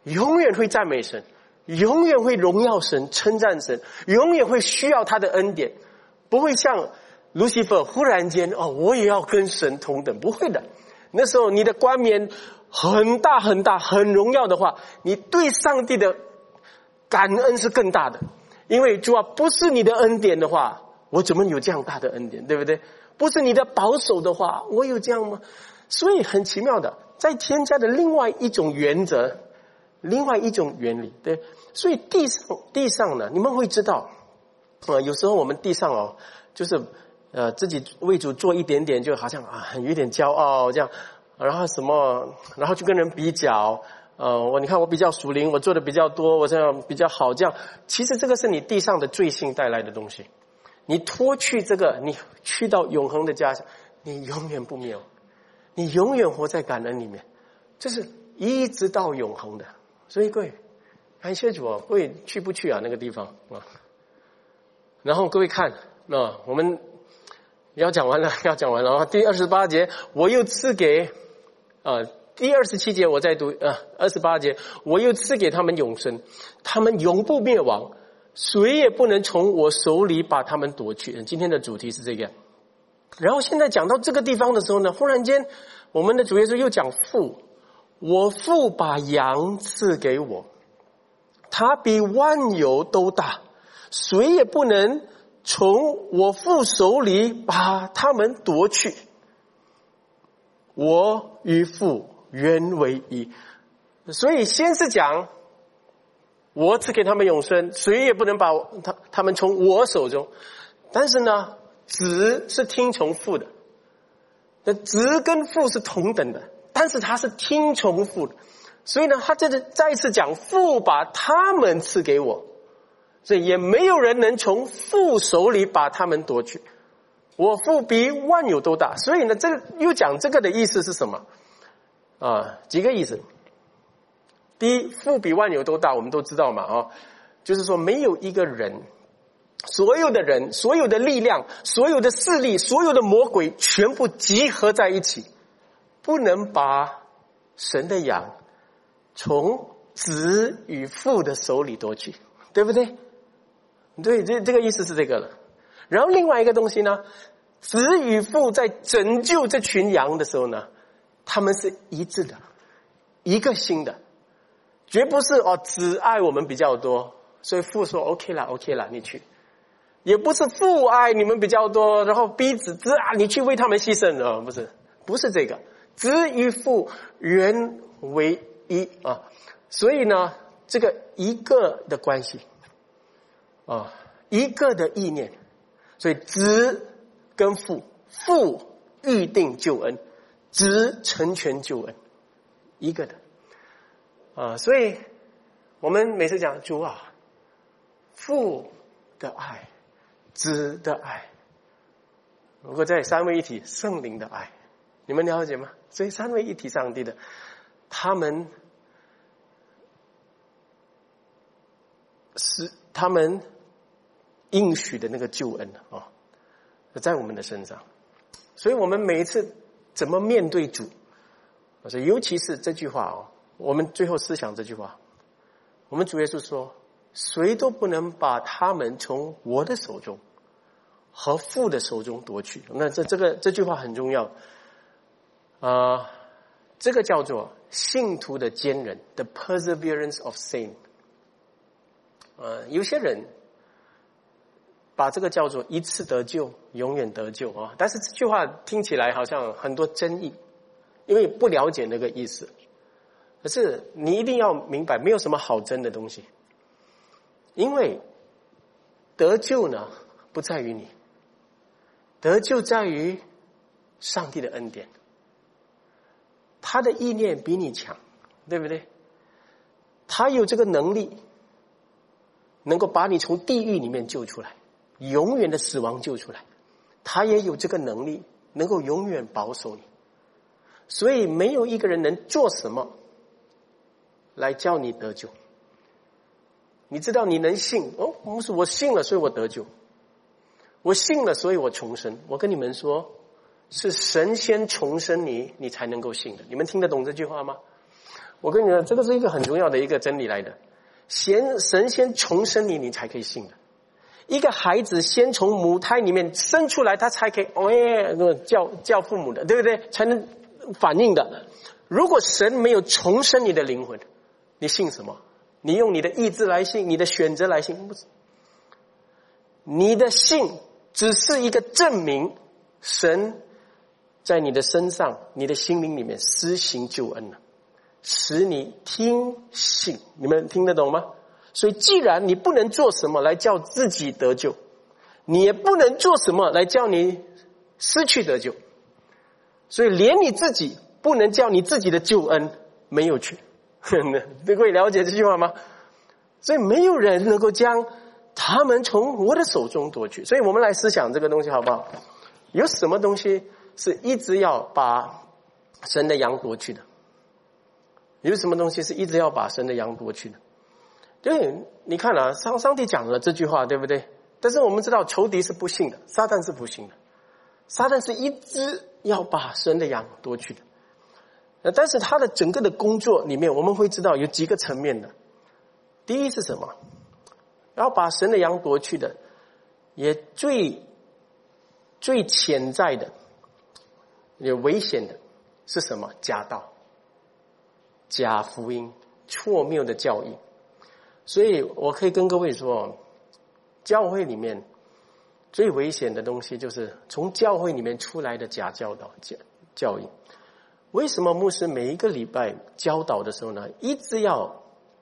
永远会赞美神，永远会荣耀神，称赞神，永远会需要他的恩典，不会像路西弗忽然间我也要跟神同等，不会的。那时候你的冠冕很大很大很荣耀的话，你对上帝的感恩是更大的，因为主啊，不是你的恩典的话，我怎么有这样大的恩典，对不对？不是你的保守的话，我有这样吗？所以很奇妙的，在添加的另外一种原则，另外一种原理，对。所以地上呢，你们会知道有时候我们地上就是自己为主做一点点，就好像有点骄傲这样，然后然后就跟人比较，你看我比较属灵，我做的比较多，我这样比较好，这样其实这个是你地上的罪性带来的东西。你脱去这个，你去到永恒的家乡，你永远不灭亡，你永远活在感恩里面，这是一直到永恒的。所以各位，感谢主各位去不去那个地方然后各位看我们要讲完了第28节，我又赐给第27节我再读28节，我又赐给他们永生，他们永不灭亡，谁也不能从我手里把他们夺去。今天的主题是这个。然后现在讲到这个地方的时候呢，忽然间我们的主耶稣又讲父，我父把羊赐给我，他比万有都大，谁也不能从我父手里把他们夺去。我与父原为一。所以先是讲我赐给他们永生，谁也不能把他们从我手中。但是呢，子是听从父的，那子跟父是同等的，但是他是听从父的。所以呢，他这是再次讲父把他们赐给我，所以也没有人能从父手里把他们夺去。我父比万有都大。所以呢，这个又讲这个的意思是什么几个意思。第一，父比万有都大，我们都知道嘛就是说没有一个人，所有的人，所有的力量，所有的势力，所有的魔鬼全部集合在一起，不能把神的羊从子与父的手里夺去，对不对？对，这个意思是这个了。然后另外一个东西呢，子与父在拯救这群羊的时候呢，他们是一致的，一个心的，绝不是子爱我们比较多，所以父说 OK 啦你去，也不是父爱你们比较多，然后逼子你去为他们牺牲不是这个，子与父原为一所以呢，这个一个的关系一个的意念，所以子跟父预定救恩，子成全救恩，一个的所以我们每次讲主父的爱，子的爱，如果在三位一体圣灵的爱，你们了解吗？所以三位一体上帝的他们是他们应许的那个救恩在我们的身上。所以我们每一次怎么面对主，尤其是这句话我们最后思想这句话，我们主耶稣说，谁都不能把他们从我的手中和父的手中夺去。那这句话很重要这个叫做信徒的坚韧 The perseverance of saint。有些人把这个叫做一次得救永远得救但是这句话听起来好像很多争议，因为不了解那个意思。可是你一定要明白，没有什么好争的东西，因为得救呢不在于你，得救在于上帝的恩典，他的意念比你强，对不对？他有这个能力能够把你从地狱里面救出来，永远的死亡救出来，他也有这个能力能够永远保守你。所以没有一个人能做什么来叫你得救。你知道你能信不是我信了所以我得救，我信了所以我重生。我跟你们说，是神先重生你，你才能够信的。你们听得懂这句话吗？ 我跟你说，这个是一个很重要的一个真理来的。神先重生你，你才可以信的。一个孩子先从母胎里面生出来，他才可以叫父母的，对不对？才能反应的。如果神没有重生你的灵魂，你信什么？你用你的意志来信，你的选择来信，不是？你的信只是一个证明神在你的身上、你的心灵里面施行救恩了，使你听信。你们听得懂吗？所以既然你不能做什么来叫自己得救，你也不能做什么来叫你失去得救，所以连你自己不能叫你自己的救恩没有去。各位了解这句话吗？所以没有人能够将他们从我的手中夺去。所以我们来思想这个东西好不好？有什么东西是一直要把神的羊夺去的？有什么东西是一直要把神的羊夺去的？对，你看啊，上帝讲了这句话，对不对？但是我们知道仇敌是不信的，撒旦是不信的，撒旦是一直要把神的羊夺去的。但是他的整个的工作里面，我们会知道有几个层面的。第一是什么？要把神的羊夺去的，也最潜在的、也危险的是什么？假道、假福音、错谬的教义。所以我可以跟各位说，教会里面最危险的东西就是从教会里面出来的假教导、教义。为什么牧师每一个礼拜教导的时候呢，一直要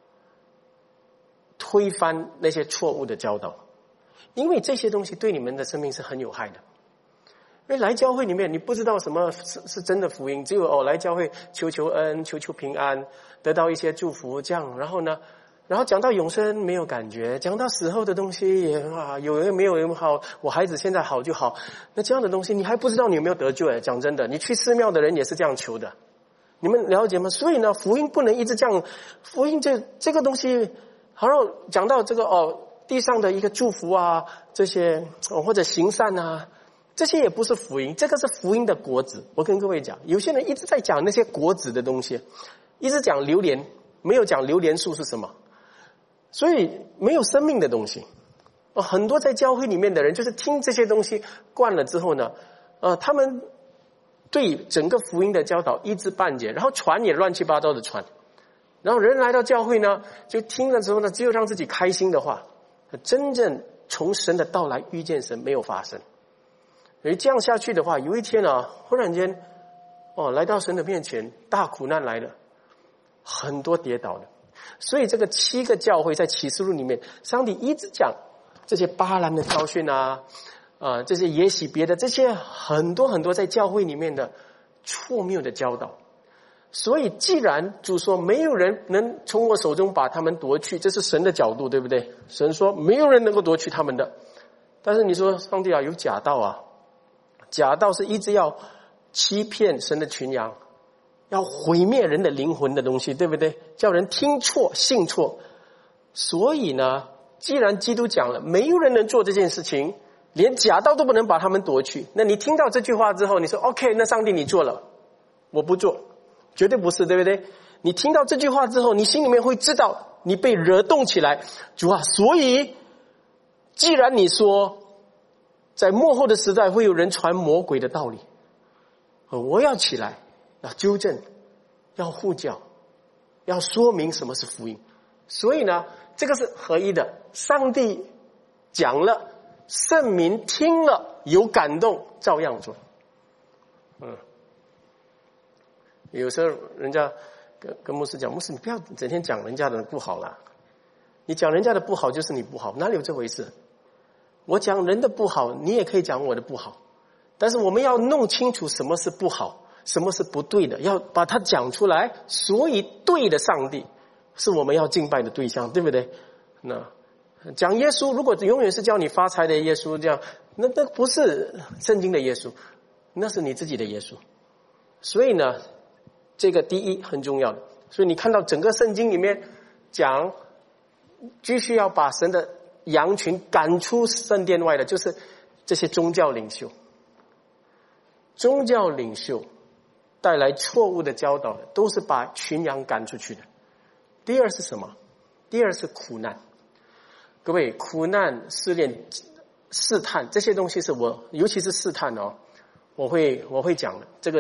推翻那些错误的教导？因为这些东西对你们的生命是很有害的。因为来教会里面，你不知道什么是真的福音，只有来教会求求恩、求求平安，得到一些祝福这样。然后讲到永生没有感觉，讲到死后的东西也有人没有人好，我孩子现在好就好。那这样的东西你还不知道你有没有得救。讲真的，你去寺庙的人也是这样求的，你们了解吗？所以呢，福音不能一直这样。福音这个东西，好像讲到这个地上的一个祝福啊，这些或者行善啊，这些也不是福音，这个是福音的果子。我跟各位讲，有些人一直在讲那些果子的东西，一直讲榴莲，没有讲榴莲树是什么。所以没有生命的东西。很多在教会里面的人就是听这些东西惯了之后呢，他们对整个福音的教导一知半解，然后传也乱七八糟的传。然后人来到教会呢，就听了之后呢，只有让自己开心的话，真正从神的道来遇见神没有发生。所以这样下去的话，有一天啊，忽然间来到神的面前，大苦难来了，很多跌倒的。所以这个7个教会在启示录里面，上帝一直讲这些巴兰的教训啊，这些耶洗别的这些很多很多在教会里面的错谬的教导。所以既然主说没有人能从我手中把他们夺去，这是神的角度，对不对？神说没有人能够夺去他们的。但是你说上帝啊，有假道啊，假道是一直要欺骗神的群羊，要毁灭人的灵魂的东西，对不对？叫人听错信错。所以呢，既然基督讲了没有人能做这件事情，连假道都不能把他们夺去，那你听到这句话之后，你说 OK， 那上帝你做了，我不做，绝对不是，对不对？你听到这句话之后，你心里面会知道你被惹动起来，主啊，所以既然你说在末后的时代会有人传魔鬼的道理，我要起来，要纠正，要护教，要说明什么是福音。所以呢，这个是合一的。上帝讲了，圣民听了，有感动，照样做。有时候人家跟牧师讲，牧师你不要整天讲人家的不好啦，你讲人家的不好就是你不好，哪里有这回事？我讲人的不好，你也可以讲我的不好，但是我们要弄清楚什么是不好，什么是不对的，要把它讲出来。所以对的上帝是我们要敬拜的对象，对不对？那讲耶稣，如果永远是叫你发财的耶稣，这样那不是圣经的耶稣，那是你自己的耶稣。所以呢，这个第一很重要的。所以你看到整个圣经里面讲继续要把神的羊群赶出圣殿外的，就是这些宗教领袖。宗教领袖带来错误的教导的，都是把群羊赶出去的。第二是什么？第二是苦难。各位，苦难、试炼、试探这些东西是尤其是试探哦，我会讲的。这个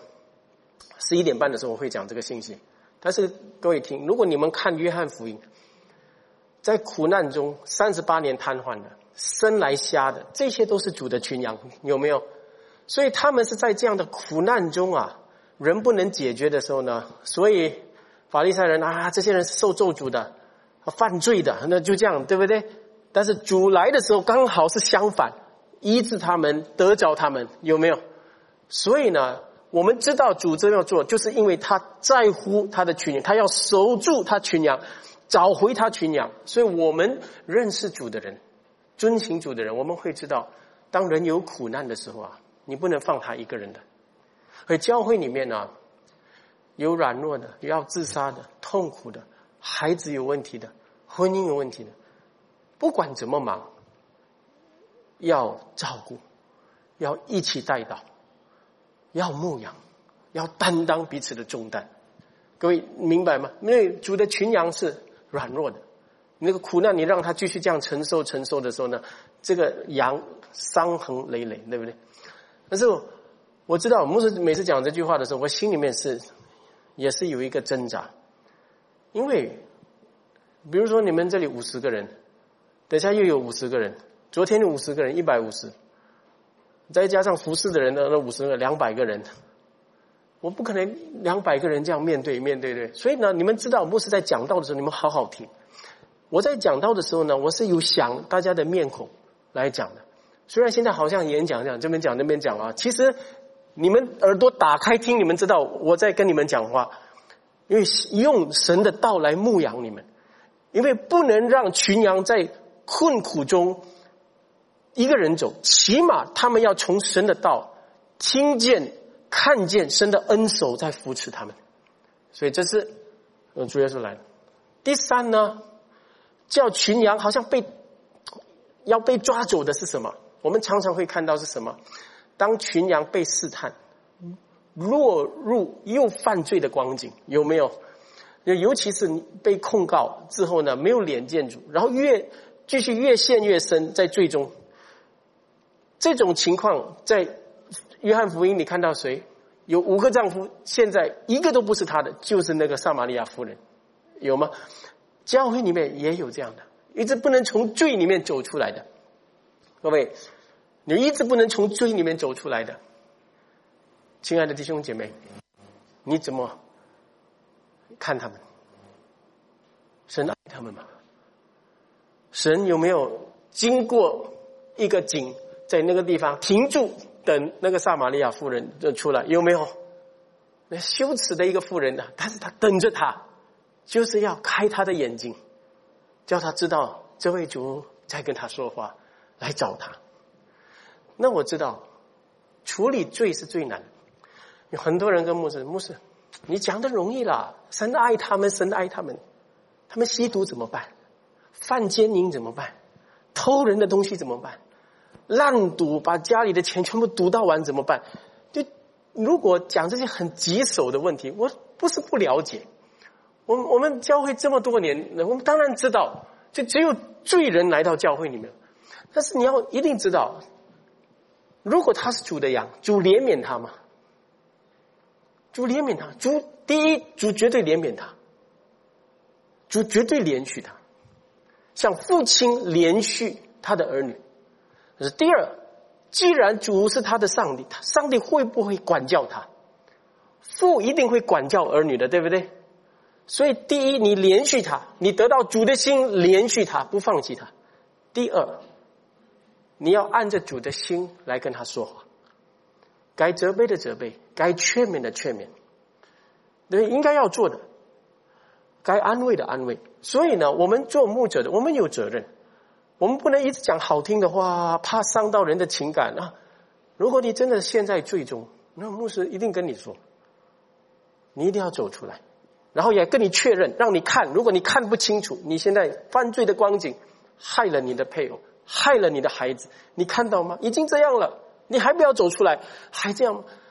11点半的时候我会讲这个信息。但是各位听，如果你们看约翰福音，在苦难中38年瘫痪的、生来瞎的，这些都是主的群羊，有没有？所以他们是在这样的苦难中啊，人不能解决的时候呢，所以法利赛人啊，这些人是受咒诅的，犯罪的，那就这样，对不对？但是主来的时候刚好是相反，医治他们，得着他们，有没有？所以呢，我们知道主这样做，就是因为他在乎他的群羊，他要守住他群羊，找回他群羊。所以我们认识主的人，遵行主的人，我们会知道，当人有苦难的时候啊，你不能放他一个人的。而教会里面呢，有软弱的，有要自杀的，痛苦的，孩子有问题的，婚姻有问题的，不管怎么忙，要照顾，要一起带导，要牧养，要担当彼此的重担。各位明白吗？因为主的群羊是软弱的，那个苦难你让他继续这样承受的时候呢，这个羊伤痕累累，对不对？但是我知道牧师每次讲这句话的时候，我心里面也是有一个挣扎。因为比如说你们这里50个人，等下又有50个人，昨天有50个人150，再加上服侍的人呢，那50个200个人，我不可能200个人这样面对，对。所以呢，你们知道牧师在讲道的时候，你们好好听。我在讲道的时候呢，我是有想大家的面孔来讲的。虽然现在好像演讲这样，这边讲那边讲啊，其实你们耳朵打开听，你们知道我在跟你们讲话，因为用神的道来牧养你们，因为不能让群羊在困苦中一个人走，起码他们要从神的道听见、看见神的恩手在扶持他们。所以这是主耶稣来了。第三呢，叫群羊好像要被抓走的是什么？我们常常会看到是什么？当群羊被试探，落入又犯罪的光景，有没有？尤其是被控告之后呢，没有脸见主，然后继续越陷越深，在罪中。这种情况在约翰福音你看到谁？有5个丈夫，现在一个都不是他的，就是那个撒玛利亚妇人，有吗？教会里面也有这样的，一直不能从罪里面走出来的。各位，你一直不能从罪里面走出来的，亲爱的弟兄姐妹，你怎么看他们？神爱他们吗？神有没有经过一个井，在那个地方停住，等那个撒玛利亚妇人出来？有没有？那羞耻的一个妇人呢？但是他等着他，就是要开他的眼睛，叫他知道这位主在跟他说话，来找他。那我知道处理罪是最难的。有很多人跟牧师，你讲的容易啦，神爱他们，他们吸毒怎么办？犯奸淫怎么办？偷人的东西怎么办？烂赌，把家里的钱全部赌到完怎么办？就如果讲这些很棘手的问题，我不是不了解。我们教会这么多年，我们当然知道，就只有罪人来到教会里面。但是你要一定知道，如果他是主的羊，主怜悯他吗？主怜悯他，第一，主绝对怜悯他，主绝对怜恤他，像父亲怜恤他的儿女。可是第二，既然主是他的上帝，上帝会不会管教他？父一定会管教儿女的，对不对？所以第一，你怜恤他，你得到主的心怜恤他，不放弃他。第二，你要按着主的心来跟他说话，该责备的责备，该劝勉的劝勉，对，应该要做的，该安慰的安慰。所以呢，我们做牧者的，我们有责任，我们不能一直讲好听的话，怕伤到人的情感啊。如果你真的陷在罪中，那牧师一定跟你说，你一定要走出来，然后也跟你确认，让你看，如果你看不清楚，你现在犯罪的光景，害了你的配偶，害了你的孩子，你看到吗？已经这样了，你还不要走出来，还这样吗？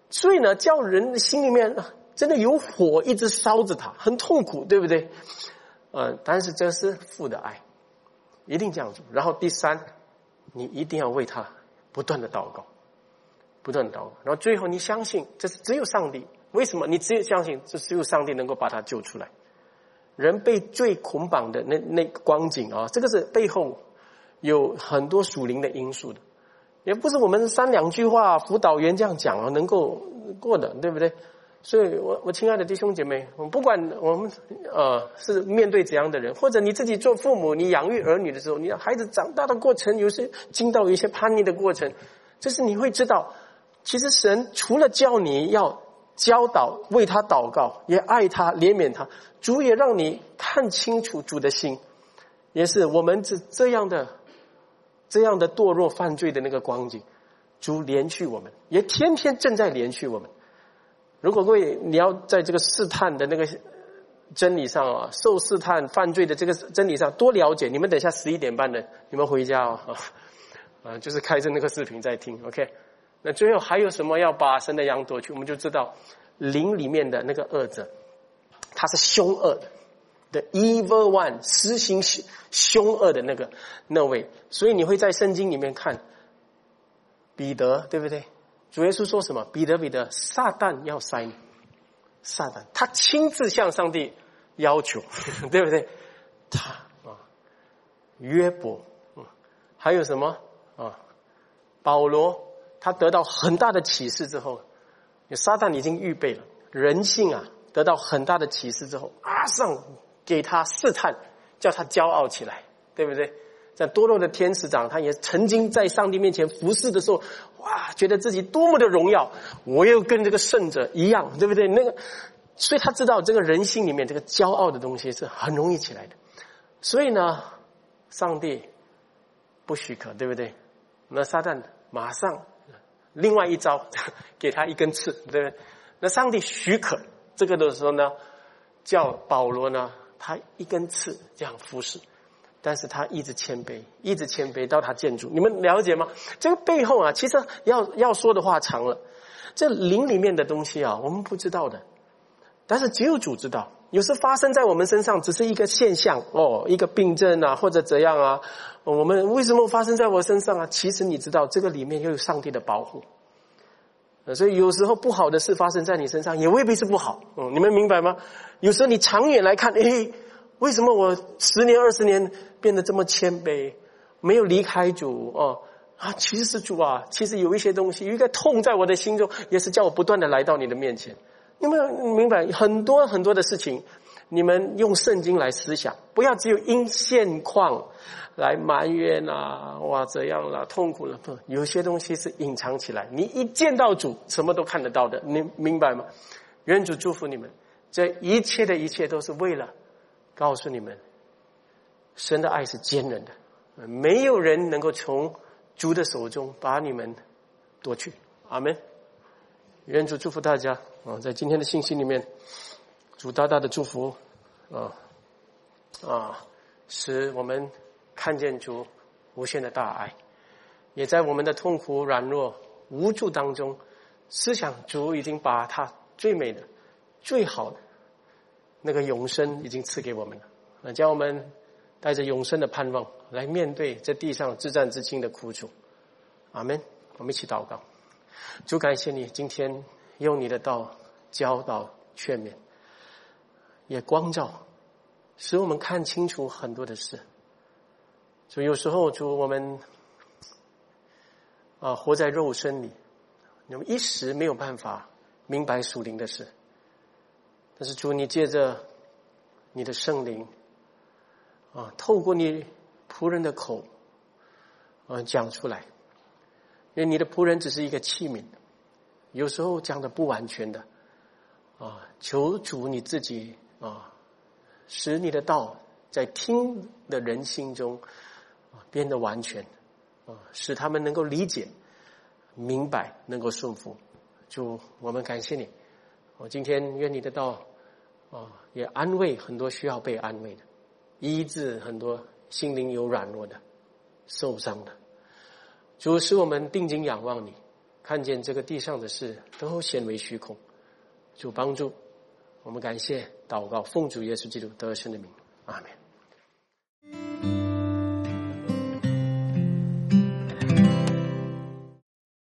所以呢，叫人的心里面真的有火一直烧着他，很痛苦，对不对？但是这是父的爱，一定这样做。然后第三，你一定要为他不断的祷告，不断的祷告。然后最后你相信，这是只有上帝。为什么？你只有相信，这只有上帝能够把他救出来。人被罪捆绑的那个光景啊，这个是背后有很多属灵的因素的，也不是我们三两句话辅导员这样讲啊能够过的，对不对？所以我亲爱的弟兄姐妹，我们不管我们是面对怎样的人，或者你自己做父母，你养育儿女的时候，你的孩子长大的过程，有时经到一些叛逆的过程，就是你会知道，其实神除了叫你要教导为他祷告，也爱他怜悯他，主也让你看清楚主的心，也是我们这样的堕落犯罪的那个光景，主怜恤我们，也天天正在怜恤我们。如果各位你要在这个试探的那个真理上啊，受试探犯罪的这个真理上多了解，你们等一下11点半的你们回家就是开着那个视频在听 OK。 那最后还有什么要把神的羊夺去？我们就知道灵里面的那个恶者，他是凶恶的 The evil one， 施行凶恶的那位。所以你会在圣经里面看彼得，对不对？主耶稣说什么？彼得，撒旦要塞你。撒旦他亲自向上帝要求对不对？他约伯还有什么保罗，他得到很大的启示之后，撒旦已经预备了人性得到很大的启示之后，马上给他试探，叫他骄傲起来，对不对？在堕落的天使长，他也曾经在上帝面前服侍的时候，哇，觉得自己多么的荣耀，我又跟这个圣者一样，对不对？所以他知道这个人心里面这个骄傲的东西是很容易起来的。所以呢，上帝不许可，对不对？那撒旦马上另外一招，给他一根刺，对不对？那上帝许可这个的时候呢，叫保罗呢，他一根刺这样服侍。但是他一直谦卑到他见主。你们了解吗？这个背后其实要说的话长了。这灵里面的东西我们不知道的，但是只有主知道。有时发生在我们身上只是一个现象一个病症或者怎样我们为什么发生在我身上其实你知道这个里面又有上帝的保护。所以有时候不好的事发生在你身上也未必是不好。你们明白吗？有时候你长远来看，为什么我10年20年变得这么谦卑，没有离开主其实是主其实有一些东西，有一个痛在我的心中，也是叫我不断的来到你的面前。你们明白很多很多的事情，你们用圣经来思想，不要只有因现况来埋怨怎样啦，痛苦了。不，有些东西是隐藏起来，你一见到主什么都看得到的，你明白吗？愿主祝福你们，这一切的一切都是为了告诉你们，神的爱是坚韧的，没有人能够从主的手中把你们夺去。阿们。愿主祝福大家在今天的信息里面，主大大的祝福使我们看见主无限的大爱，也在我们的痛苦软弱无助当中，思想主已经把他最美的最好的那个永生已经赐给我们了，叫我们带着永生的盼望来面对这地上至战至轻的苦楚。阿们。我们一起祷告。主，感谢你今天用你的道教导劝勉，也光照使我们看清楚很多的事。主，有时候主我们活在肉身里，我们一时没有办法明白属灵的事，但是主，你借着你的圣灵透过你仆人的口讲出来。因为你的仆人只是一个器皿，有时候讲的不完全的求主你自己使你的道在听的人心中变得完全使他们能够理解明白，能够顺服。主，我们感谢你今天愿你的道也安慰很多需要被安慰的，医治很多心灵有软弱的受伤的。主，使我们定睛仰望你， 看见这个地上的事都显为虚空。主帮助我们，感谢祷告，奉主耶稣基督得胜的名，阿们。